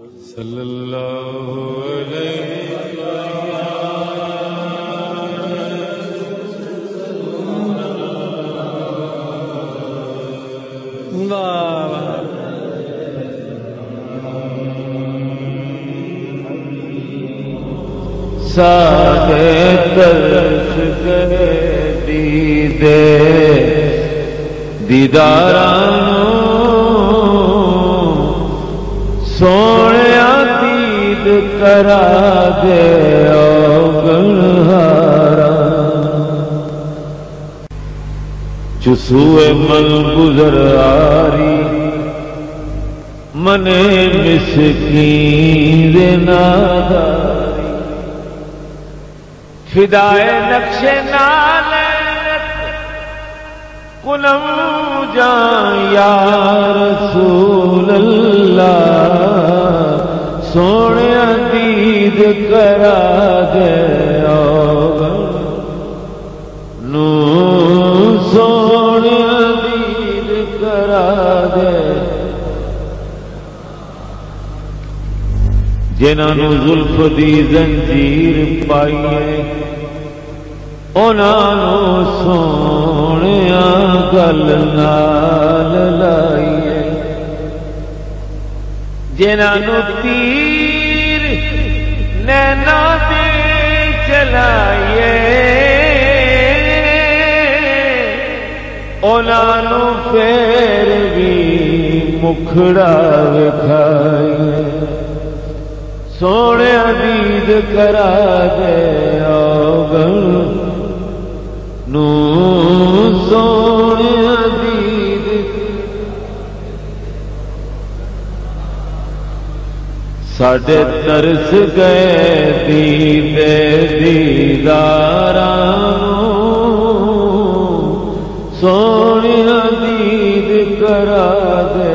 صلی اللہ علیہ ساڈے درس گئے دیدے دیداراں سونیا دید کرا دے او گلہارا چسوئے من گزر آری منے مسکین دے ناداری فدائے نقش نالت کنم جان یا رسول اللہ سونے دید کرا دے نو سونے دید کرا دے جنہاں نو زلف دی زنجیر پائیے انہاں نو سونیاں گل نال لائیے جنہاں نو تیر نینا دے چلائیے انہاں نو پھر بھی مکھڑا وکھائیے سونے دید کرا دے نو سونے دید ساڈے ترس گئے دیدے دیداراں سونے دید کرا دے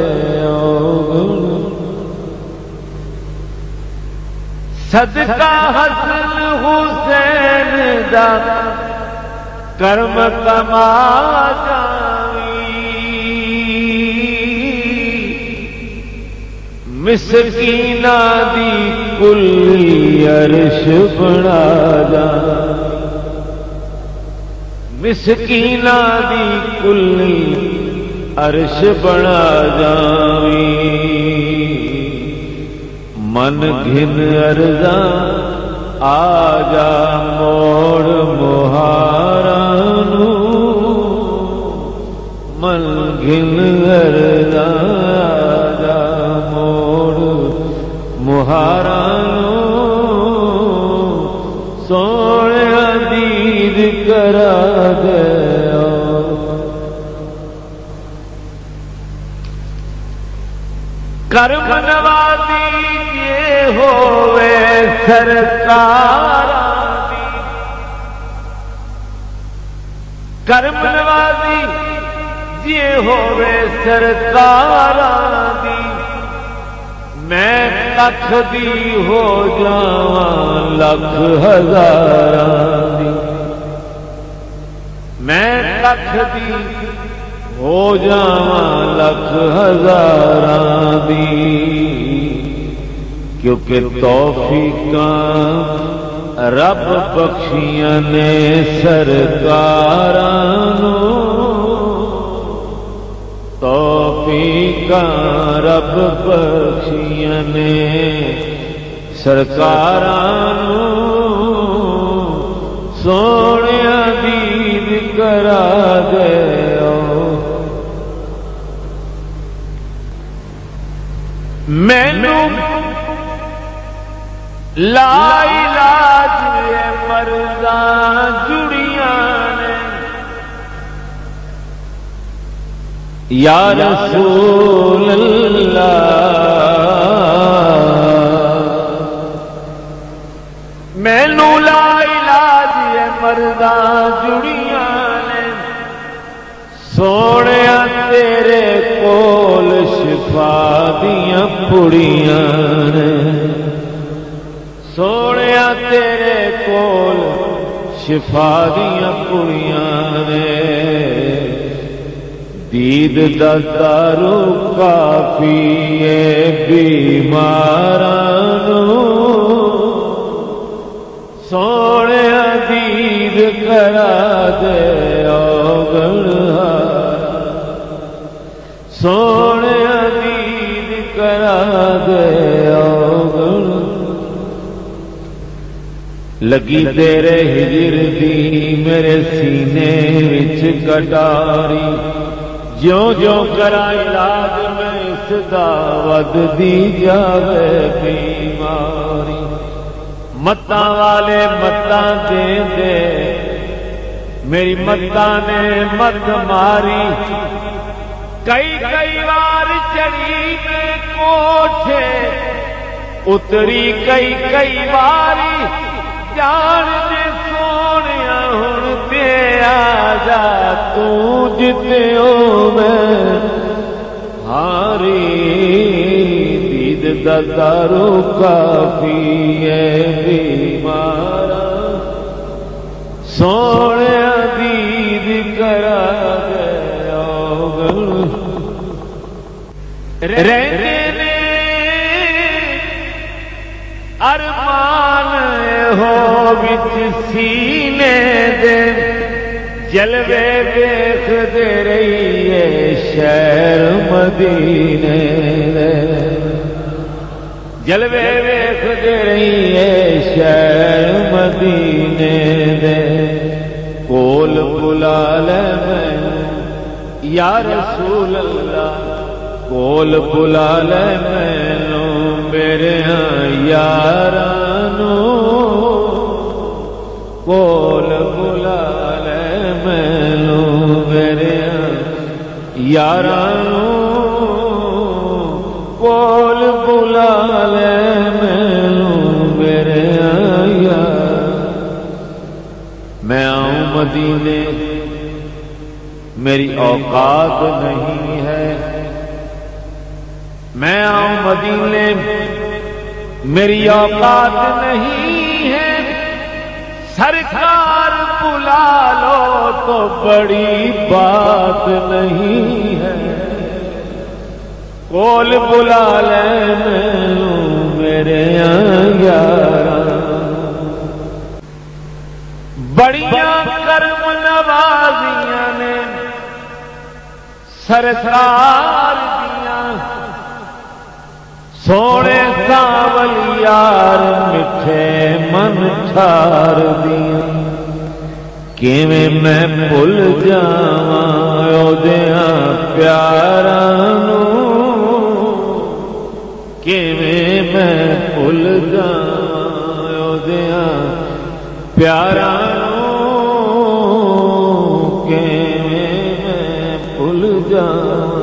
صدقہ حسن حسین دا کرم کما جاوی مسکینہ دی کلی عرش بنا جا مسکینہ دی کلی عرش بنا جاوی من گھن ارزاں آجا موڑ مہاراں من گھن ارزاں آجا موڑ مہاراں سونے دید کرا دے کرم نوازی ہووے سرکار کرم نوازی جی ہووے سرکار دی میں لکھ دی ہو جاواں لکھ ہزاراں دی میں لکھ دی ہو جاواں لکھ ہزاراں دی کیونکہ توفیقاں رب بخشیاں نے سرکاراں توفیقاں رب بخشیاں نے سرکاراں سونے دید کرا دے مینوں لا علاج مرضاں جڑیاں نے یا رسول اللہ مینوں لا علاج مرضاں جڑیاں نے سونے تیرے کول شفا دیاں پڑیاں نے سونے تیرے کول شفا دیاں پڑیاں نے دید دا دارو کافی ہے بیمارانو سونے دید کرا دے سونے دید کرا دے لگی تیرے ہجر دی میرے سینے وچ کٹاری جوں جوں کرا علاج میں اس دا ود دی جاوے بیماری متاں والے متاں دے دے میری متاں نے مت ماری کئی بار چڑھی میں کوٹھے اتری کئی باری جان دے سونیا ہن تے آ جا تو جتے ہو میں ہاری دید دا دارو کافی ہے بیمارا سونیا دید کرا دے رہنے نے ارمان ہو وچ سینے دے جلوے دیکھ دے رہی ہے شہر مدینے دے جلوے دیکھ دے رہی ہے شہر مدینے دے کول بلا لے میں یا رسول اللہ کول بلا لے مینو میرے یارانو کول بلا لے مینو میرے یارانو کول بلا لے مینو میرے یار میں آؤں مدینے میری اوقات نہیں ہے میں آؤں مدینے میری اوقات نہیں ہے سرکار بلا لو تو بڑی بات نہیں ہے کول بلا لے میرے یار بڑیاں کرم نوازیاں نے سرکار دیاں سونے ساول یار مٹھے من ٹھار دیاں کیویں میں بھول جاواں اودیاں پیاراں نوں کیویں میں بھول جاواں اودیاں پیاراں نوں کیویں میں بھول جاواں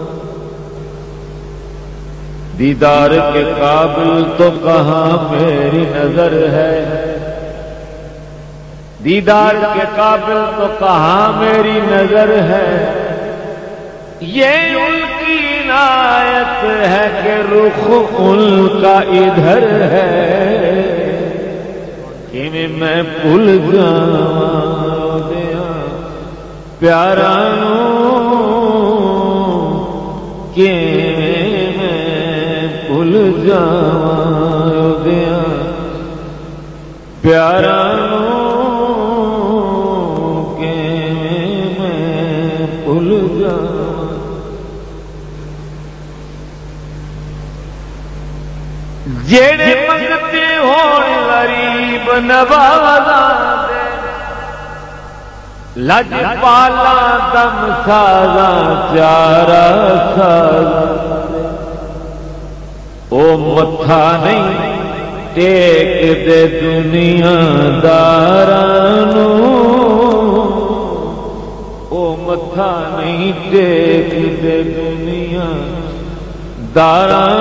دیدار کے قابل تو کہاں میری نظر ہے دیدار کے قابل تو کہاں میری نظر ہے یہ ان کی عنایت ہے کہ رخ ان کا ادھر ہے کہ میں بھول جاواں پیارا کہ بھول جاواں دیا پیارا کہ میں بھول جاواں جڑے منگتے ہون غریب نوازاں دے لج پالا دم سازاں چارا سازاں او متھا نہیں ٹیک دے دنیا داراں او متھا نہیں ٹیک دے دنیا داراں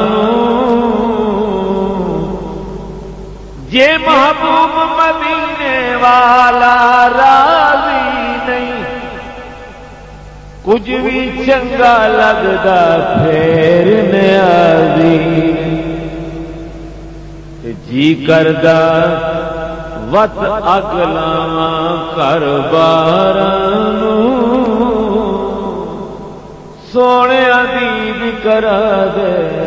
جے محبوب مدینے والا راضی نہیں کچھ بھی چنگا لگدا پھر نیازی جی کردا وت اگ لاواں گھر باراں سونے دی بھی کرا دے